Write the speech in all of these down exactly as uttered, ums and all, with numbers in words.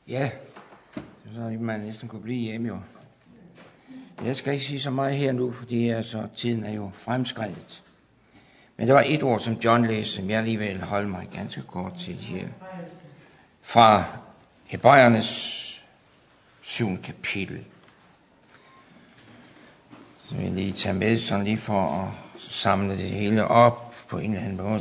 Ja, så man næsten kunne blive hjemme jo. Jeg skal ikke sige så meget her nu, fordi altså, tiden er jo fremskredet. Men der var et ord, som John læste, som jeg alligevel holde mig ganske kort til her. Fra Hebræernes syvende kapitel. Så vil jeg lige tage med sådan lige for at samle det hele op på en eller anden måde.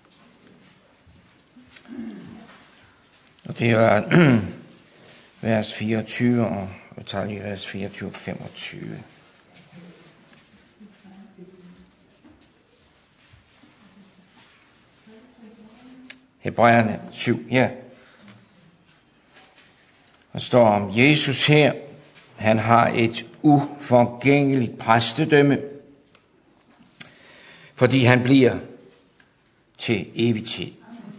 Og det var vers fireogtyve, og jeg tager lige vers fireogtyve og femogtyve. Hebræerne syv, ja. Der står om Jesus her. Han har et uforgængeligt præstedømme, fordi han bliver til evig tid.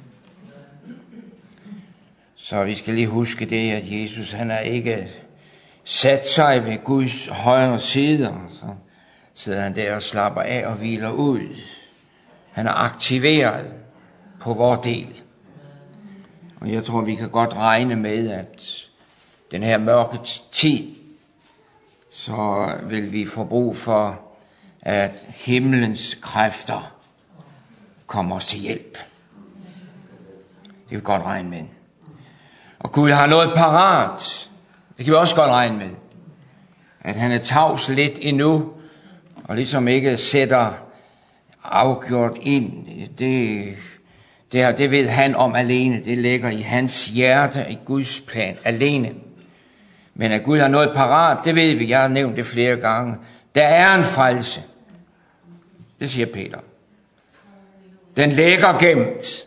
Så vi skal lige huske det, at Jesus han er ikke sat sig ved Guds højre side, og så sidder han der og slapper af og hviler ud. Han er aktiveret på vores del. Og jeg tror, vi kan godt regne med, at den her mørke tid, så vil vi få brug for, at himlens kræfter kommer os til hjælp. Det kan vi godt regne med. Og Gud har noget parat. Det kan vi også godt regne med. At han er tavs lidt endnu, og ligesom ikke sætter afgjort ind. Det, det, det ved han om alene. Det ligger i hans hjerte, i Guds plan alene. Men at Gud har noget parat, det ved vi. Jeg har nævnt det flere gange. Der er en frelse. Det siger Peter. Den ligger gemt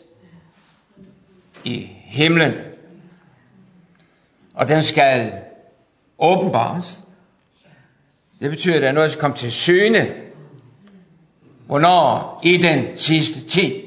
i himlen. Og den skal åbenbares. Det betyder, at der er noget, der skal komme til syne. Hvornår? I den sidste tid.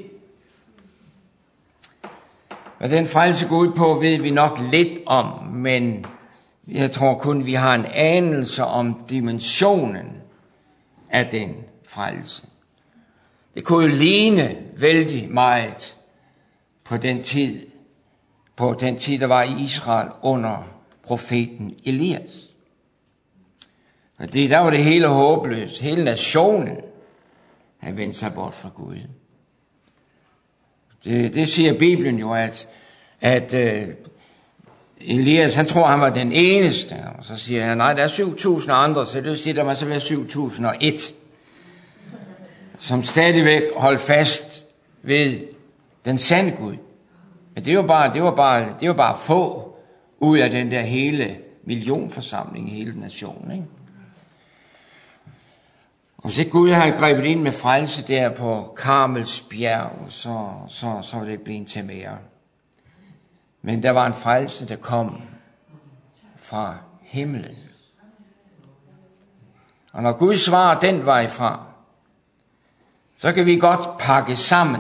Hvad den frelse går ud på, ved vi nok lidt om, men jeg tror kun, vi har en anelse om dimensionen af den frelse. Det kunne jo ligne vældig meget på den tid, på den tid, der var i Israel under profeten Elias. Fordi der var det hele håbløst. Hele nationen havde vendt sig bort fra Gud. Det, det siger Bibelen jo, at, at uh, Elias, han tror, han var den eneste. Og så siger han, nej, der er syv tusind andre, så det vil sige, der må så være syv tusind og et, som stadigvæk holdt fast ved den sande Gud. Men det var bare, det var bare, det var bare få ud af den der hele millionforsamling i hele nationen, ikke? Og hvis ikke Gud havde grebet ind med frelse der på Karmels bjerg, så, så, så var det ikke blevet til mere. Men der var en frelse, der kom fra himlen. Og når Gud svarer den vej fra, så kan vi godt pakke sammen.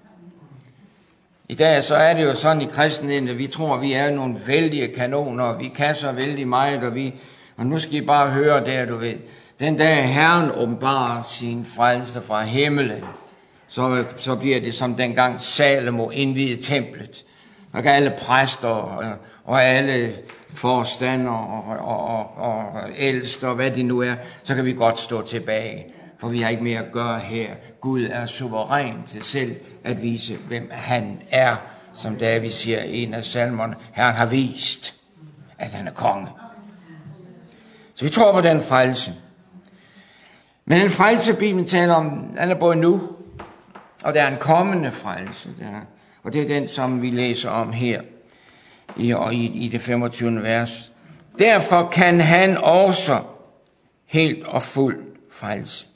I dag så er det jo sådan i kristenheden, at vi tror, at vi er nogle vældige kanoner, og vi kan så vældig meget, og, vi, og nu skal I bare høre der, du ved. Den dag Herren åbenbarer sin frelse fra himlen, så, så bliver det som dengang Salomo indviede templet. Der kan alle præster og, og alle forstander og, og, og, og ældste og hvad det nu er, så kan vi godt stå tilbage. For vi har ikke mere at gøre her. Gud er suveræn til selv at vise, hvem han er. Som David siger i en af salmerne, Herren har vist, at han er konge. Så vi tror på den frelse. Men den frelse, Bibelen taler om, den er både nu, og der er en kommende frelse. Der. Og det er den, som vi læser om her i, og i, i det femogtyvende vers. Derfor kan han også helt og fuldt frelse.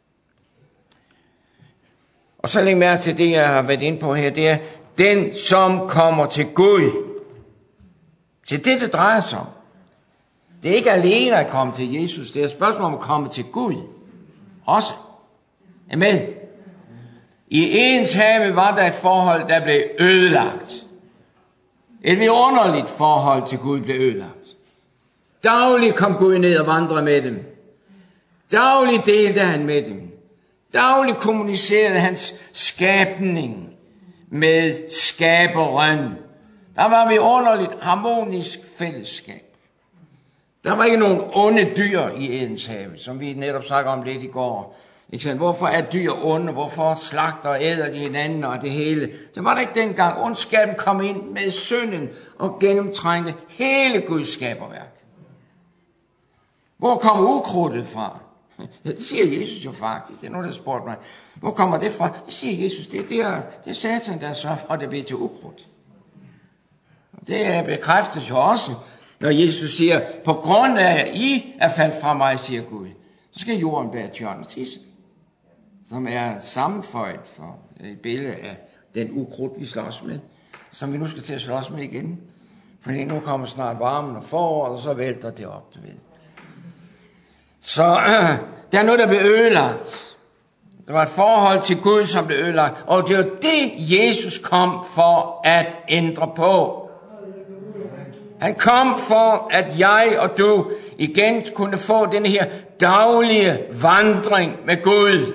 Og så læg mærke til det, jeg har været inde på her, det er den, som kommer til Gud. Til det, det drejer sig om. Det er ikke alene at komme til Jesus, det er et spørgsmål om at komme til Gud. Også. Amen. I ens have var der et forhold, der blev ødelagt. Et vidunderligt forhold til Gud blev ødelagt. Dagligt kom Gud ned og vandrede med dem. Dagligt delte han med dem. Dagligt kommunicerede hans skabning med skaberen, Der var vi underligt harmonisk fællesskab. Der var ikke nogen onde dyr i Edens have, som vi netop snakkede om lidt i går. Hvorfor er dyr onde? Hvorfor slagter og æder de hinanden og det hele? Det var der ikke dengang. Ondskaben kom ind med synden og gennemtrængte hele Guds skaberværk. Hvor kommer ukrudtet fra? Ja, det siger Jesus jo faktisk. Det er nogen, der spurgte mig. Hvor kommer det fra? Det siger Jesus. Det, det, er, det er Satan, der sørger for, at det bliver til ukrudt. Og det bekræftes jo også, når Jesus siger, på grund af, at I er faldet fra mig, siger Gud, så skal jorden bære tjørn og tidsel, som er sammenføjet for et billede af den ukrudt, vi slås med, som vi nu skal til at slås med igen. Fordi nu kommer snart varmen og foråret, og så vælter det op, du ved. Så øh, der er noget, der blev ødelagt. Der var et forhold til Gud, som blev ødelagt. Og det var det, Jesus kom for at ændre på. Han kom for, at jeg og du igen kunne få den her daglige vandring med Gud.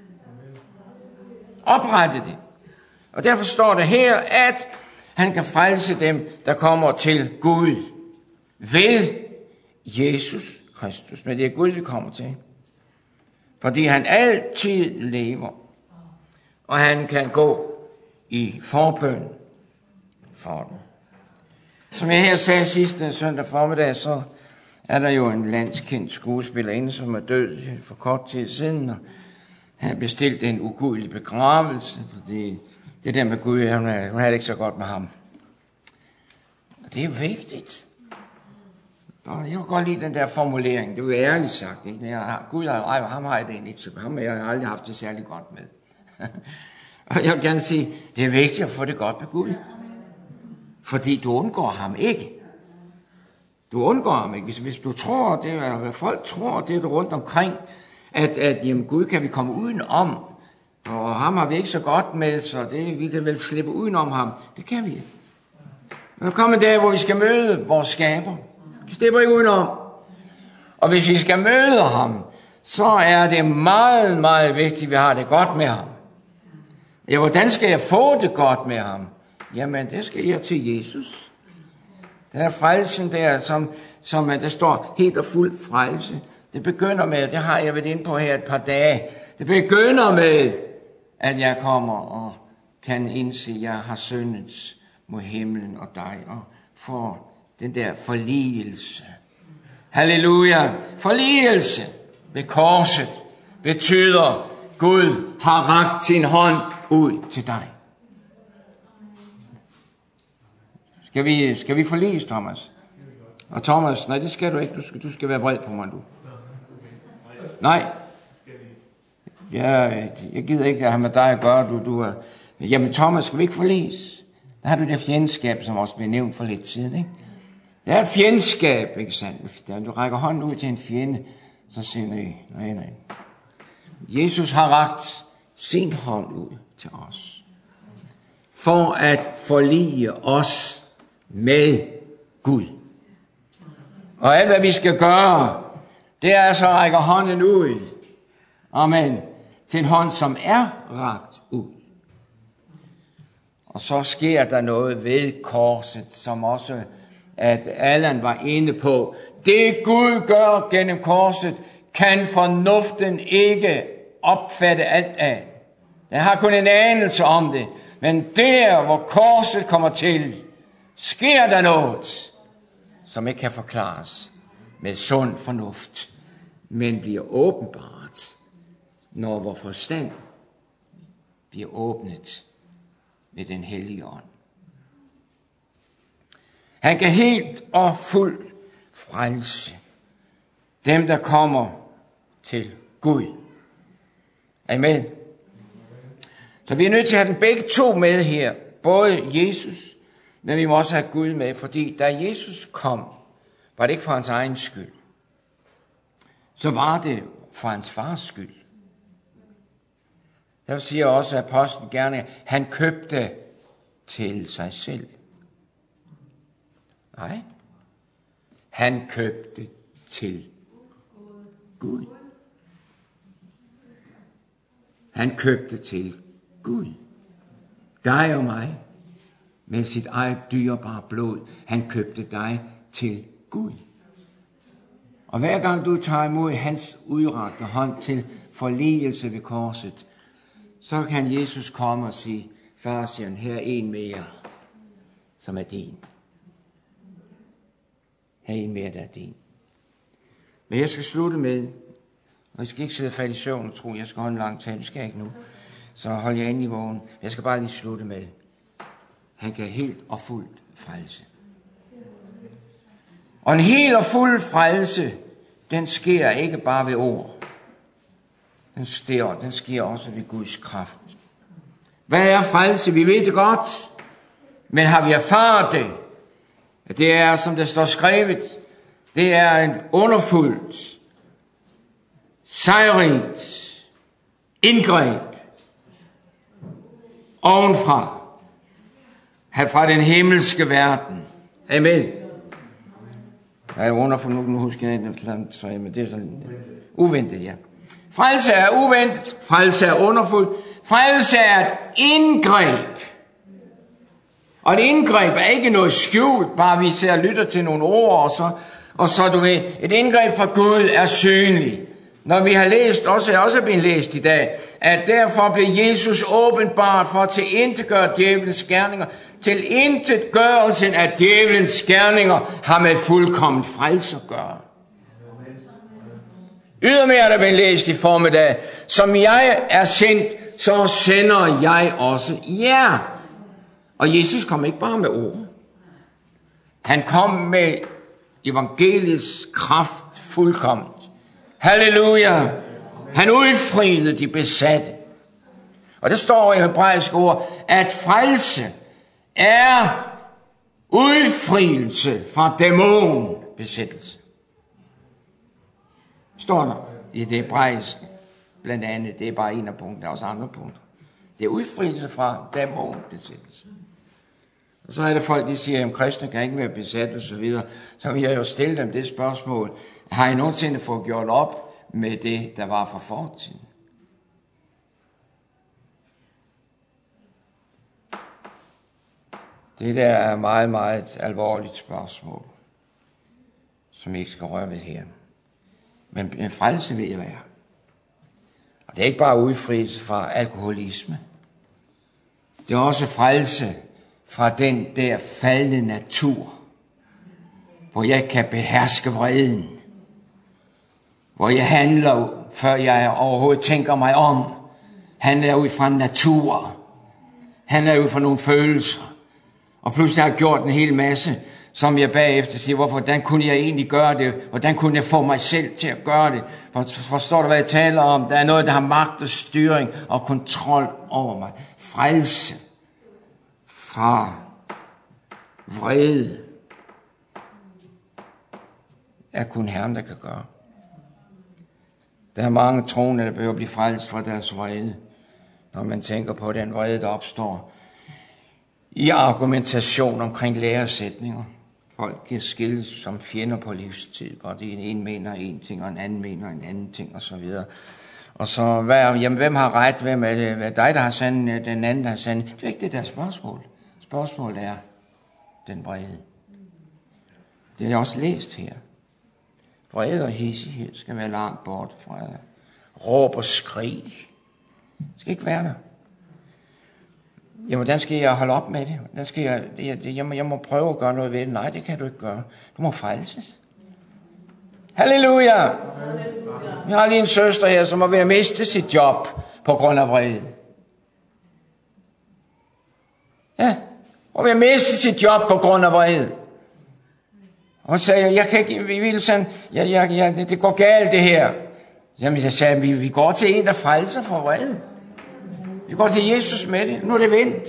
Oprette det. Og derfor står det her, at han kan frelse dem, der kommer til Gud ved Jesus Kristus. Men det er Gud, vi kommer til. Fordi han altid lever. Og han kan gå i forbøn for dem. Som jeg her sagde sidste søndag formiddag, så er der jo en landskendt skuespillerinde, som er død for kort tid siden. Og han bestilte en ugudelig begravelse, fordi det der med Gud, hun havde det ikke så godt med ham. Og det er vigtigt. Og jeg kan godt lide den der formulering. Det er jo ærligt sagt. Ikke? Jeg har, Gud har ej, ham har jeg det ikke så godt. Ham har jeg aldrig haft det særlig godt med. Og jeg vil gerne sige, det er vigtigt at få det godt med Gud. Fordi du undgår ham ikke. Du undgår ham ikke. Hvis, hvis du tror, det er, hvad folk tror, det er du rundt omkring, at, at jamen, Gud kan vi komme udenom, og ham har vi ikke så godt med, så det, vi kan vel slippe udenom ham. Det kan vi ikke. Der kommer en dag, hvor vi skal møde vores skaber. Vi slipper ikke udenom. Og hvis vi skal møde ham, så er det meget, meget vigtigt, at vi har det godt med ham. Ja, hvordan skal jeg få det godt med ham? Jamen, det skal jeg til Jesus. Der er frelsen der, som, som der står helt og fuld frelse. Det begynder med, det har jeg været inde på her et par dage, det begynder med, at jeg kommer og kan indse, at jeg har syndet mod himlen og dig, og får den der forligelse. Halleluja! Forligelse ved korset betyder, Gud har rakt sin hånd ud til dig. Skal vi, skal vi forliges, Thomas? Og Thomas, nej, det skal du ikke. Du skal, du skal være vred på mig, du. Nej. Jeg, jeg gider ikke at have med dig at gøre. Du, du er... Jamen, Thomas, skal vi ikke forliges? Der har du det fjendskab, som også blev nævnt for lidt siden, ikke? Det er et fjendskab, ikke sandt? Da du rækker hånden ud til en fjende, så siger du, nej, nej. Jesus har rakt sin hånd ud til os. For at forlige os med Gud. Og alt hvad vi skal gøre, det er altså at række hånden ud. Amen. Til en hånd, som er rakt ud. Og så sker der noget ved korset, som også at Allan var inde på. Det Gud gør gennem korset, kan fornuften ikke opfatte alt af. Den har kun en anelse om det. Men der, hvor korset kommer til, sker der noget, som ikke kan forklares med sund fornuft, men bliver åbenbart, når vor forstand bliver åbnet med den hellige ånd. Han kan helt og fuld frelse dem, der kommer til Gud. Amen. Så vi er nødt til at have den begge to med her. Både Jesus, men vi må også have Gud med, fordi da Jesus kom, var det ikke for hans egen skyld. Så var det for hans fars skyld. Der siger også apostlen gerne, at han købte til sig selv. Nej. Han købte til Gud. Han købte til Gud. Dig og mig. med sit eget dyrebare blod. Han købte dig til Gud. Og hver gang du tager imod hans udrakte hånd til forligelse ved korset, så kan Jesus komme og sige, far, siger han, her er en mere, som er din. Her er en mere, der er din. Men jeg skal slutte med, og jeg skal ikke sidde fat i søvn og tro, jeg skal holde en lang tale, det skal jeg ikke nu. Så hold jer inde i vågen. Jeg skal bare lige slutte med, han kan helt og fuldt frelse. Og en helt og fuld frelse, den sker ikke bare ved ord. Den sker, den sker også ved Guds kraft. Hvad er frelse? Vi ved det godt. Men har vi erfaret det? Det er, som der står skrevet, det er en underfuldt, sejrigt indgreb ovenfra, fra den himmelske verden. Amen. Jeg er underfuldt, nu husker jeg ikke, men det er sådan uventet, ja. Frelse er uventet, frelse er underfuldt, frelse er et indgreb. Og et indgreb er ikke noget skjult, bare vi ser og lytter til nogle ord, og så, og så du ved, et indgreb fra Gud er synligt. Når vi har læst, også er også blevet læst i dag, at derfor blev Jesus åbenbart for at tilintetgøre djævelens gerninger. Tilintetgørelsen af djævelens gerninger har med fuldkommen frelse at gøre. Ydermere er der blevet læst i formiddag, som jeg er sendt, så sender jeg også jer. Og Jesus kom ikke bare med ord. Han kom med evangeliets kraft fuldkomment. Halleluja. Han udfriede de besatte. Og der står i hebraisk ord, at frelse er udfrielse fra dæmonbesættelse. Står der i det hebraiske. Blandt andet, det er bare en af punkterne, der er også andre punkter. Det er udfrielse fra dæmonbesættelse. Og så er der folk, der siger, at kristne kan ikke være besat og så videre. Så vil jeg jo stille dem det spørgsmål. Har I nogensinde fået gjort op med det, der var fra fortiden? Det der er meget, meget alvorligt spørgsmål, som I ikke skal røre ved her. Men en frelse vil jeg være. Og det er ikke bare udfrielse fra alkoholisme. Det er også frelse fra den der faldende natur, hvor jeg kan beherske vreden. Hvor jeg handler, før jeg overhovedet tænker mig om. Handler ud fra en natur. Handler ud fra nogle følelser. Og pludselig har jeg gjort en hel masse, som jeg bagefter siger, hvorfor, hvordan kunne jeg egentlig gøre det? Hvordan kunne jeg få mig selv til at gøre det? Forstår du, hvad jeg taler om? Der er noget, der har magt og styring og kontrol over mig. Frelse fra vrede er kun Herren, der kan gøre. Der er mange troende, der behøver blive frelst fra deres vrede, når man tænker på den vrede, der opstår i argumentation omkring læresætninger. Folk kan skilles som fjender på livstid, og det en mener en ting, og en anden mener en anden ting, og så videre. Og så, hvad, jamen, hvem har ret? Hvem er det? Er dig, der har sandhed, den anden, der har sandhed? Det er ikke det der spørgsmål. Spørgsmålet er den vrede. Det er jeg også læst her. Vrede og hissighed skal være langt bort fra jer. Råb og skrig. Det skal ikke være der. Jamen, hvordan skal jeg holde op med det? Hvordan skal jeg, jeg, jeg, må, jeg må prøve at gøre noget ved det. Nej, det kan du ikke gøre. Du må frelses. Halleluja! Jeg har lige en søster her, som er ved at miste sit job på grund af vrede. Ja, og ved at miste sit job på grund af vrede. Og hun sagde, jeg kan ikke, vi vil sådan, jeg, jeg, jeg, det, det går galt det her. Jamen, jeg sagde, vi, vi går til en, der frelser for vrede. Vi går til Jesus med det. Nu er det vendt.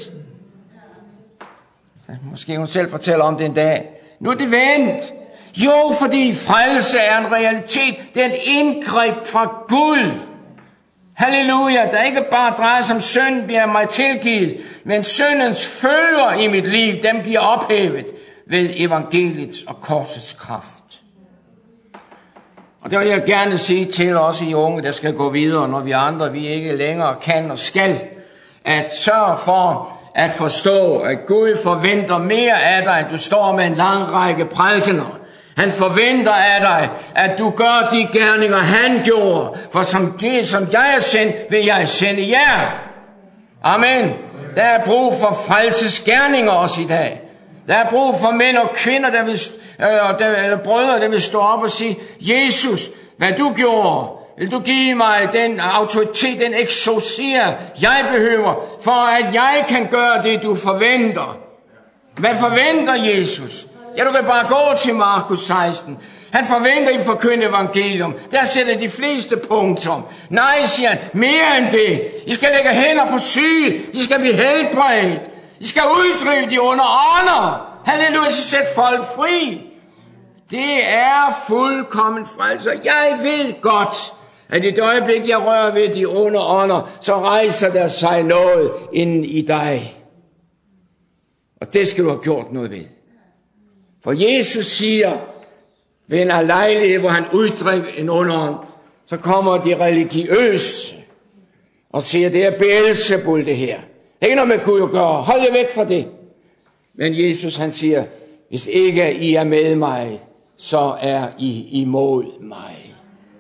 Måske hun selv fortæller om det en dag. Nu er det vendt. Jo, fordi frelse er en realitet. Det er et indgreb fra Gud. Halleluja. Der ikke bare drejer sig om synd, bliver mig tilgivet. Men syndens følger i mit liv, dem bliver ophævet ved evangeliets og korsets kraft. Og det vil jeg gerne sige til os i unge, der skal gå videre, når vi andre, vi ikke længere kan og skal, at sørge for, at forstå, at Gud forventer mere af dig, at du står med en lang række prædikener. Han forventer af dig, at du gør de gerninger, han gjorde. For som det, som jeg er sendt, vil jeg sende jer. Amen. Der er brug for frelsesgerninger også i dag. Der er brug for mænd og kvinder, der vil, øh, der, eller brødre, der vil stå op og sige, Jesus, hvad du gjorde, vil du give mig den autoritet, den eksorciser, jeg behøver, for at jeg kan gøre det, du forventer. Hvad forventer Jesus? Ja, du kan bare gå til Markus seksten. Han forventer, at I forkynder evangelium. Der sætter de fleste punktum. Nej, siger han, mere end det. I skal lægge hænder på syge. De skal blive helbredt. I skal uddrive de under ånder. Halleluja, så sæt folk fri. Det er fuldkommen frelse. Jeg ved godt, at i det øjeblik, jeg rører ved de under ånder, så rejser der sig noget inden i dig. Og det skal du have gjort noget ved. For Jesus siger, ved en lejlighed, hvor han uddrev en underånd, så kommer de religiøse og siger, det er Beelzebul det her. Det er ikke noget med Gud at gøre. Hold jer væk fra det. Men Jesus han siger, hvis ikke I er med mig, så er I imod mig.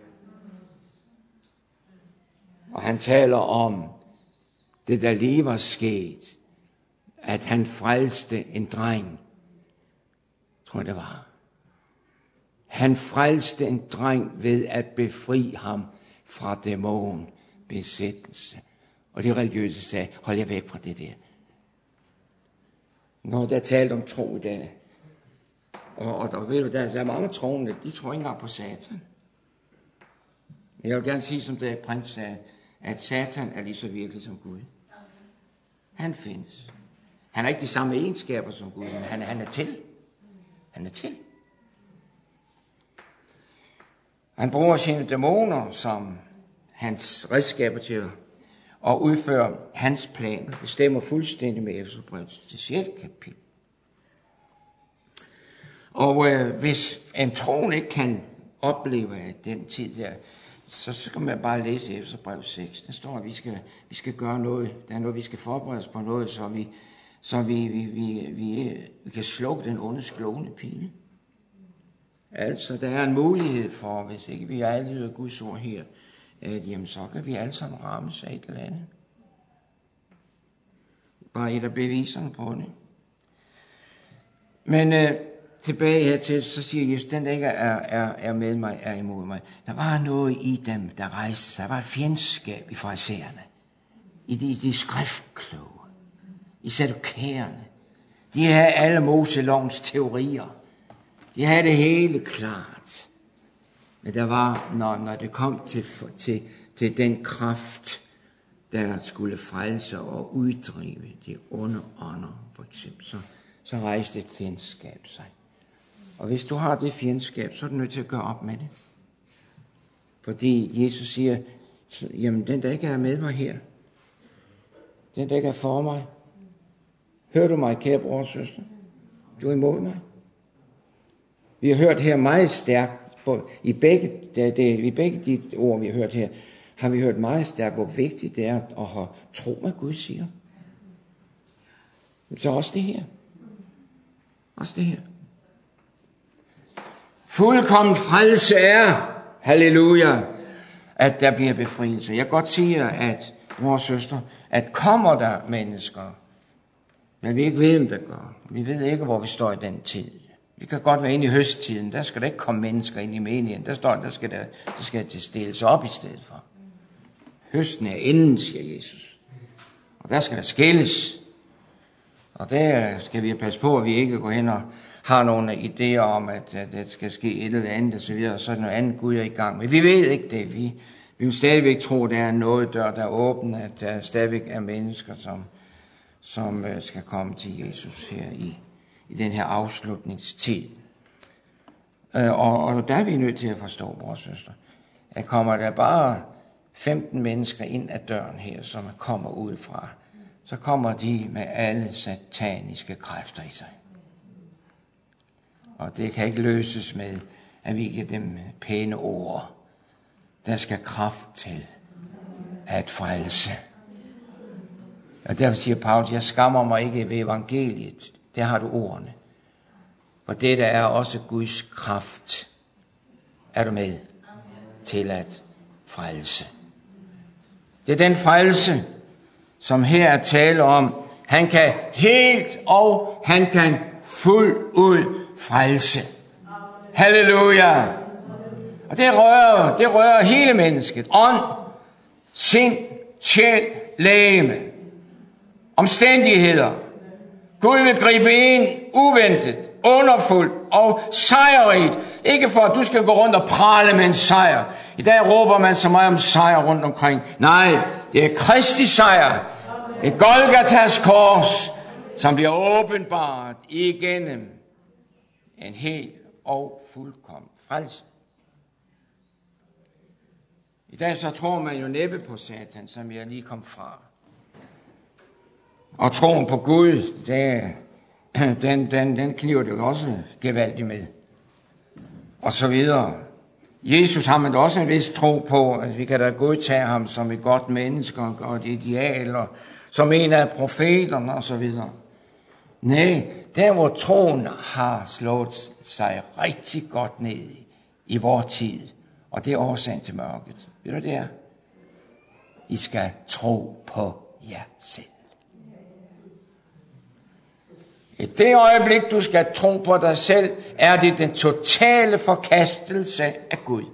Og han taler om det, der lige var sket, at han frelste en dreng. Tror jeg det var. Han frelste en dreng ved at befri ham fra dæmonbesættelse. Og de religiøse sagde, hold jer væk fra det der. Når der er talt om tro i dag, og, og der, ved du, der er mange troende, de tror ikke engang på Satan. Men jeg vil gerne sige, som det prins sagde, at Satan er lige så virkelig som Gud. Han findes. Han har ikke de samme egenskaber som Gud, men han, han er til. Han er til. Han bruger sine dæmoner som hans redskaber til at udføre hans planer. Det stemmer fuldstændig med Efeserbrevets sjette kapitel. Og øh, hvis en troende ikke kan opleve den tid der, så skal man bare læse Efeserbrevets seks. Der står, at vi skal, vi skal gøre noget. Der er noget, vi skal forberede os på noget, så vi, så vi, vi, vi, vi, vi kan slukke den onde slående pile. Altså, der er en mulighed for, hvis ikke vi alle lyder Guds ord her, at jamen, så kan vi alle sammen rammes af et eller andet. Bare et af beviserne på det. Men øh, tilbage hertil, så siger Jesus, den der ikke er, er, er med mig, er imod mig. Der var noget i dem, der rejste sig. Der var et fjendskab i farisæerne. I de, de skriftkloge. I sadukæerne. De havde alle Moselovens teorier. De havde det hele klart. Men der var, når, når det kom til, til, til den kraft, der skulle frelse og uddrive de onde ånder, for eksempel, så, så rejste et fjendskab sig. Og hvis du har det fjendskab, så er du nødt til at gøre op med det. Fordi Jesus siger, jamen den der ikke er med mig her, den der ikke er for mig, hører du mig, kære bror og søster? Du er imod mig. Vi har hørt her meget stærkt, i begge, det, det, i begge de ord, vi har hørt her, har vi hørt meget stærkt, hvor vigtigt det er at have tro, hvad Gud siger. Så også det her. Også det her. Fuldkommen frelse er, halleluja, at der bliver befrielse. Jeg kan godt sige, at vores søster, at kommer der mennesker, men vi ikke ved, om der gør. Vi ved ikke, hvor vi står i den tid. Vi kan godt være inde i høsttiden, der skal der ikke komme mennesker ind i menigheden. Der står, der skal der, der skal det stilles op i stedet for. Høsten er inden, siger Jesus. Og der skal der skilles. Og der skal vi passe på, at vi ikke går hen og har nogle idéer om, at det skal ske et eller andet, og så videre, og så er noget andet Gud er i gang. Men vi ved ikke det. Vi, vi vil stadigvæk tro, at der er noget dør, der er åben, at der stadigvæk er mennesker, som, som skal komme til Jesus her i, i den her afslutningstid. Og, og der er vi nødt til at forstå, vores søster, at kommer der bare femten mennesker ind ad døren her, som kommer udefra, så kommer de med alle sataniske kræfter i sig. Og det kan ikke løses med, at vi giver dem pæne ord. Der skal kraft til at frelse. Og derfor siger Paulus, jeg skammer mig ikke ved evangeliet. Der har du ordene. For det der er også Guds kraft. Er du med? Til at frelse. Det er den frelse, som her er tale om. Han kan helt og han kan fuldt ud frelse. Halleluja. Og det rører, det rører hele mennesket. Ånd, sind, sjæl, legeme. Omstændigheder. Gud vil gribe ind uventet, underfuldt og sejrigt. Ikke for, at du skal gå rundt og prale med en sejr. I dag råber man så meget om sejr rundt omkring. Nej, det er Kristi sejr. Et Golgatas kors, som bliver åbenbart igennem en helt og fuldkommen frelse. I dag så tror man jo næppe på Satan, som jeg lige kom fra. Og troen på Gud, det, den, den, den kniver det jo også gevaldigt med. Og så videre. Jesus har man også en vis tro på, at vi kan da godtage ham som et godt menneske og et ideal, og som en af profeterne og så videre. Nej, der hvor troen har slået sig rigtig godt ned i, i vores tid, og det er årsagen til mørket. Ved du det er? I skal tro på jer selv. I det øjeblik, du skal tro på dig selv, er det den totale forkastelse af Gud.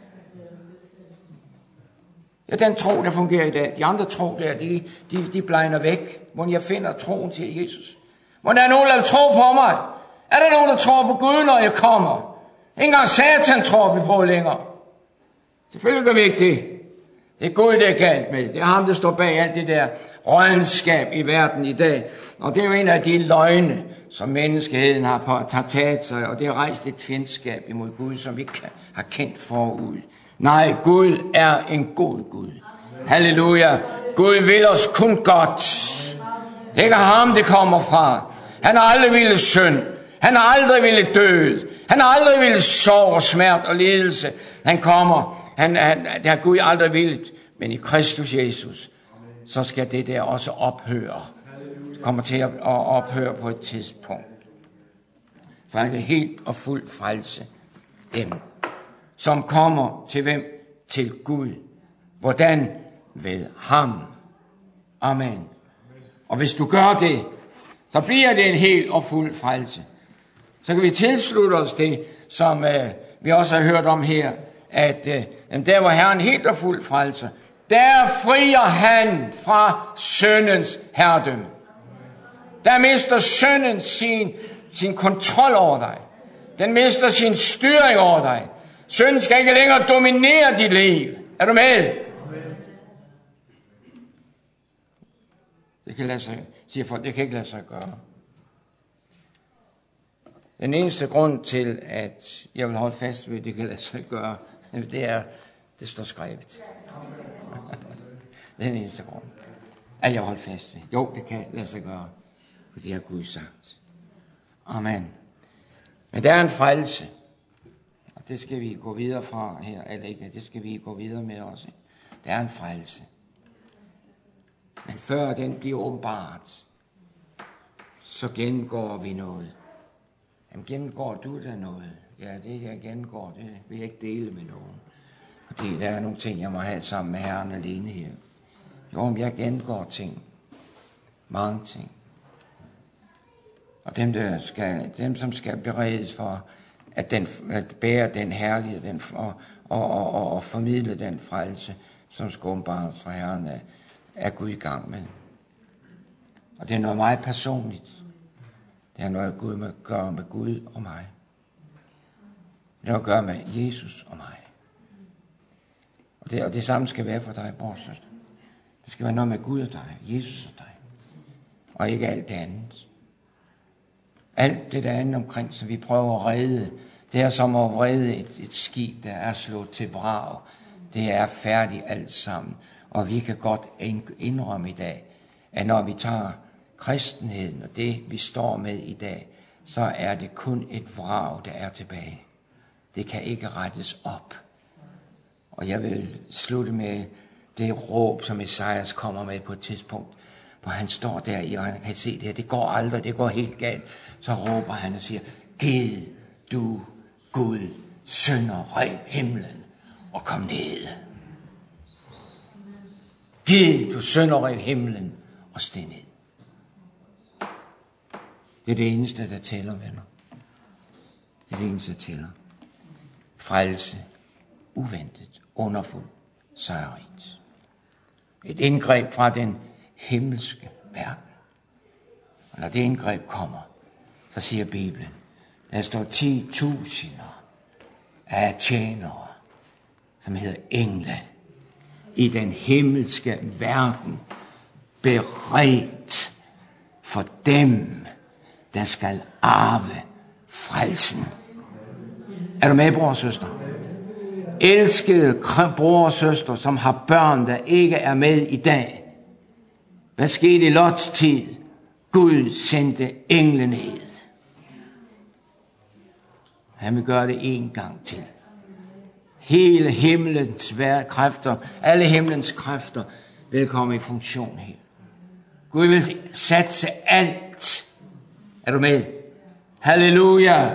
Det er den tro, der fungerer i dag. De andre tro der, de, de, de blegner væk, hvor jeg finder troen til Jesus. Hvor der er nogen, der vil tro på mig. Er der nogen, der tror på Gud, når jeg kommer? Ikke engang Satan tror vi på længere. Selvfølgelig gør vi ikke det. Det er Gud, det er galt med. Det er ham, der står bag alt det der rådenskab i verden i dag. Og det er jo en af de løgne, som menneskeheden har, på, har taget sig, og det har rejst et fjendskab imod Gud, som vi ikke har kendt forud. Nej, Gud er en god Gud. Halleluja. Gud vil os kun godt. Det er ikke ham, det kommer fra. Han har aldrig ville synd. Han har aldrig ville død. Han har aldrig ville sorg og smert og lidelse. Han kommer. Han, han, det har Gud aldrig vildt. Men i Kristus Jesus, så skal det der også ophøre. Det kommer til at ophøre på et tidspunkt. For han kan helt og fuldt frelse dem, som kommer til hvem? Til Gud. Hvordan? Ved ham. Amen. Og hvis du gør det, så bliver det en helt og fuld frelse. Så kan vi tilslutte os det, som øh, vi også har hørt om her, at øh, der hvor Herren helt og fuld frelse, der frier han fra syndens herredømme. Der mister synden sin, sin kontrol over dig. Den mister sin styring over dig. Synden skal ikke længere dominere dit liv. Er du med? Det kan lade sig, siger folk, det kan ikke lade sig gøre. Den eneste grund til, at jeg vil holde fast ved, det kan lade sig gøre, det er, det står skrevet. Det er den eneste grund, at jeg vil holde fast ved. Jo, det kan lade sig gøre, for det har Gud sagt. Amen. Men der er en frelse, og det skal vi gå videre fra her, eller ikke, det skal vi gå videre med også. Der er en frelse. Men før den bliver åbenbart, så gennemgår vi noget. Jamen gennemgår du da noget? Ja, det jeg gennemgår, det vil jeg ikke dele med nogen. Fordi der er nogle ting, jeg må have sammen med Herren alene her. Jo, men jeg gennemgår ting. Mange ting. Og dem, der skal, dem som skal beredes for at, den, at bære den herlighed den, og, og, og, og, og formidle den frelse, som skal åbenbares fra Herren, er, er Gud i gang med. Og det er noget meget personligt. Det har noget Gud med at gøre med Gud og mig. Det har at gøre med Jesus og mig. Og det, og det samme skal være for dig, bror søster. Det skal være noget med Gud og dig, Jesus og dig. Og ikke alt det andet. Alt det der andet omkring, som vi prøver at redde, det er som at redde et, et skib, der er slået til vrag. Det er færdigt alt sammen. Og vi kan godt indrømme i dag, at når vi tager kristenheden og det, vi står med i dag, så er det kun et vrag, der er tilbage. Det kan ikke rettes op. Og jeg vil slutte med det råb, som Esajas kommer med på et tidspunkt, hvor han står der i, og han kan se det her, det går aldrig, det går helt galt. Så råber han og siger, gid du Gud, sønder, rev himlen og kom ned. Gid du sønder, rev himlen og stig ned. Det er det eneste, der tæller, venner. Det er det eneste, der tæller. Frelse, uventet, underfuld, sejrigt. Et indgreb fra den himmelske verden. Og når det indgreb kommer, så siger Bibelen, der står ti tusinder af tjenere, som hedder engle, i den himmelske verden, beredt for dem, der skal arve frelsen. Er du med, bror og søster? Elskede bror og søster, som har børn, der ikke er med i dag. Hvad skete i Lots tid? Gud sendte engle ned. Han vil gøre det en gang til. Hele himlens kræfter, alle himlens kræfter vil komme i funktion her. Gud vil satse alt. Er du med? Halleluja!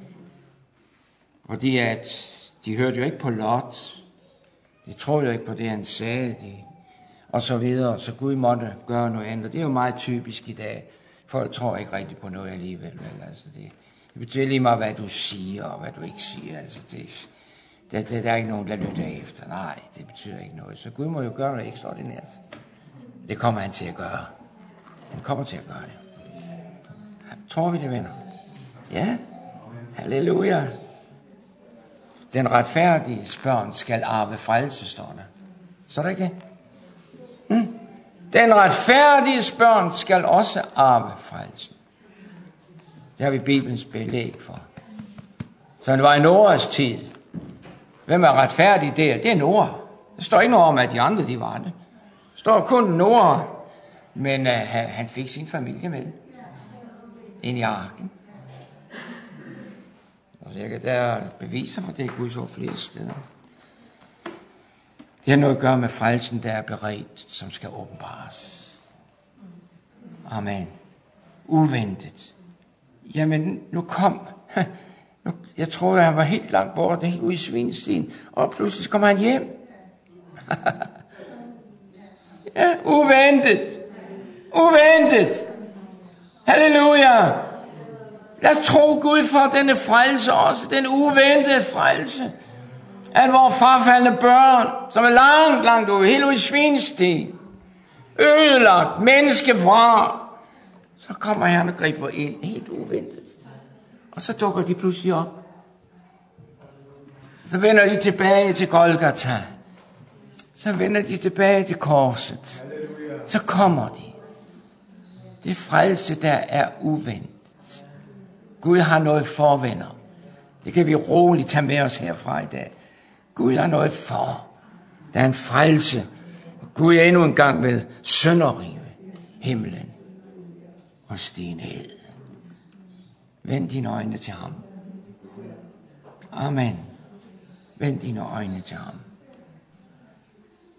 Fordi at de hørte jo ikke på Lot. De troede jo ikke på det, han sagde. De, og så videre. Så Gud måtte gøre noget andet. Det er jo meget typisk i dag. Folk tror ikke rigtig på noget alligevel. Vel? Altså det, det betyder lige meget, hvad du siger og hvad du ikke siger. Altså det, det, det, der er ikke nogen, der lytter efter. Nej, det betyder ikke noget. Så Gud må jo gøre noget ekstraordinært. Det kommer han til at gøre. Han kommer til at gøre det. Tror vi det, venner? Ja. Halleluja. Den retfærdige børn skal arve frelse, står der. Så er der ikke det? Hmm? Den retfærdige børn skal også arve frelsen. Det har vi Bibelens belæg for. Så det var i Noahs tid. Hvem er retfærdig der? Det er Noah. Der står ikke noget om, at de andre de var det. Der står kun Noah. Men uh, han fik sin familie med. Ind i arken. Der er beviser for det i Guds ord flere steder. Det har noget at gøre med frelsen, der er beredt, som skal åbenbares. Amen. Uventet. Jamen, nu kom. Nu, jeg troede, han var helt langt borte, helt ude i svinestien. Og pludselig kommer han hjem. Ja, uventet. Uventet. Halleluja. Lad os tro Gud for denne frelse også, den uventede frelse. At vores frafaldne børn, som er langt, langt ude, helt ude i svinestien, ødelagt, menneskefra, så kommer han og griber ind helt uventet. Og så dukker de pludselig op. Så vender de tilbage til Golgata. Så vender de tilbage til korset. Så kommer de. Det frelse, der er uventet. Gud har noget for, venner. Det kan vi roligt tage med os herfra i dag. Gud har noget for. Der er en frelse. Gud er endnu en gang vil sønderrive himlen og stige ned. Vend dine øjne til ham. Amen. Vend dine øjne til ham.